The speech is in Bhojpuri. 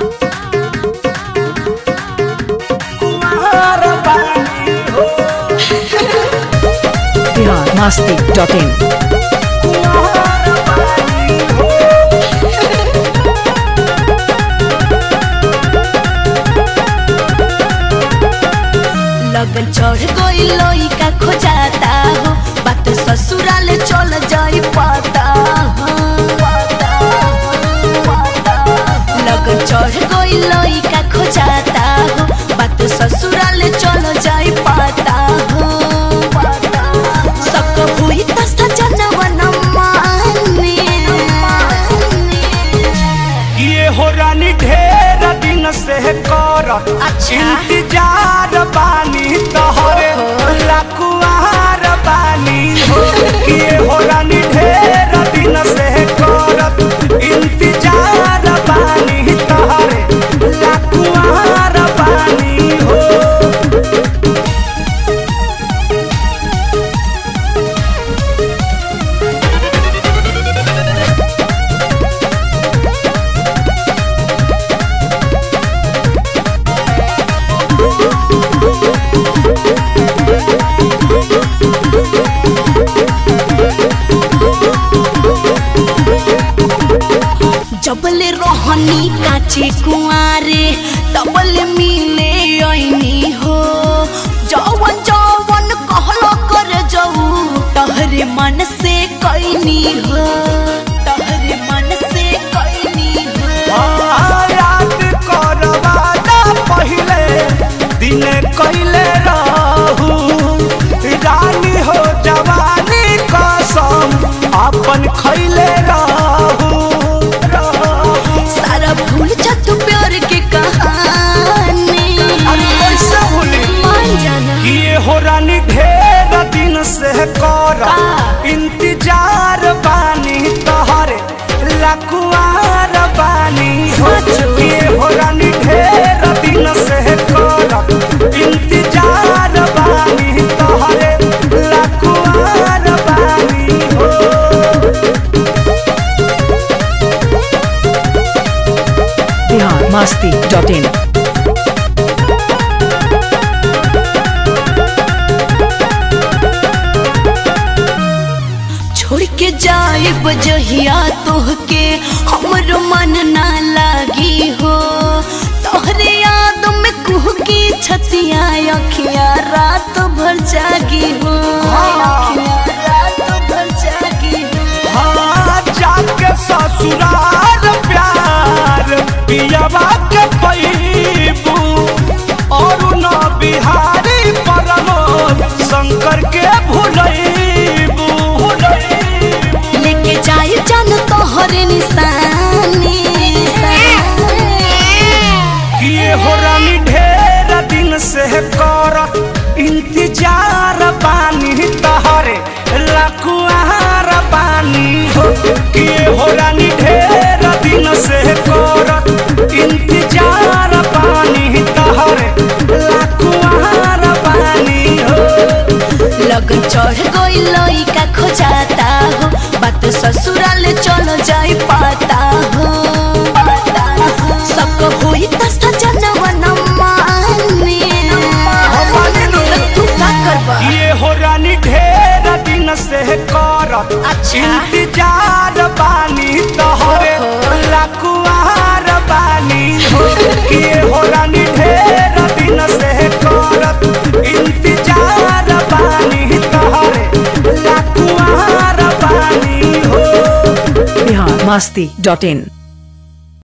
biharmasti.in लगन चढ़ गई लोई का खोजाता हो बात ससुराल चल जाई पाता लगन चढ़ गई लोई का खोजाता हो बात ससुराल चल जाई पाता हो सब हुई तस्ता जनवन माने ये हो रानी ढेर दिन से कर इंतजार बानी तोहरे लकुआर बानी हो ये हो रानी ढेर दिन से करत इंतजार बानी तोहरे लकुआर बानी हो जबले रोहनी काचे कुआरे तबले मिले आईनी हो जवन जवन कहलो कर जाऊ तहरे मन से कैनी हो तहरे मन से कैनी हो याद करवाना पहले दिन कैले रहू रानी हो जवानी कसम अपन खैले रहू सारा भूल जा तू प्यार के कहानी कैसे भूली मान जाना ये हो रानी ढेर दिन से कर इंतजार बानी तोहरे लकुआर बानी हो ये हो रानी ढेर दिन से कर इंतजार बानी तोहरे लकुआर बानी हो biharmasti.in छोड़ के जाए बजहिया तोहके हमरो मन ना लागी हो तोहरे याद में कुह की छतिया अखिया रात भर जागी हो अखियाँ रात भर जागी हो हाँ जाके ससुराल प्यार पियावा के पैबू और न बिहारी परमोद शंकर के भुलैबू लेके जाए जान तोहरे निशानी ये हो रानी ढेर दिन से कर इंतजार बानी तोहरे लकुआर बानी हो ये हो रानी ढेर दिन से कर इंतजार बानी तोहरे लकुआर बानी हो लगन चढ़ गई लोई का खोजाता हो बात ससुराल चल जाई पाता हो सबको हुई तस्ता जनवन माने तू का करबा ये हो रानी ढेर दिन से कर इंतजार बानी तोहरे लकुआर बानी हो ये हो रानी ढेर दिन से कर इंतजार बानी तोहरे लकुआर बानी हो biharmasti.in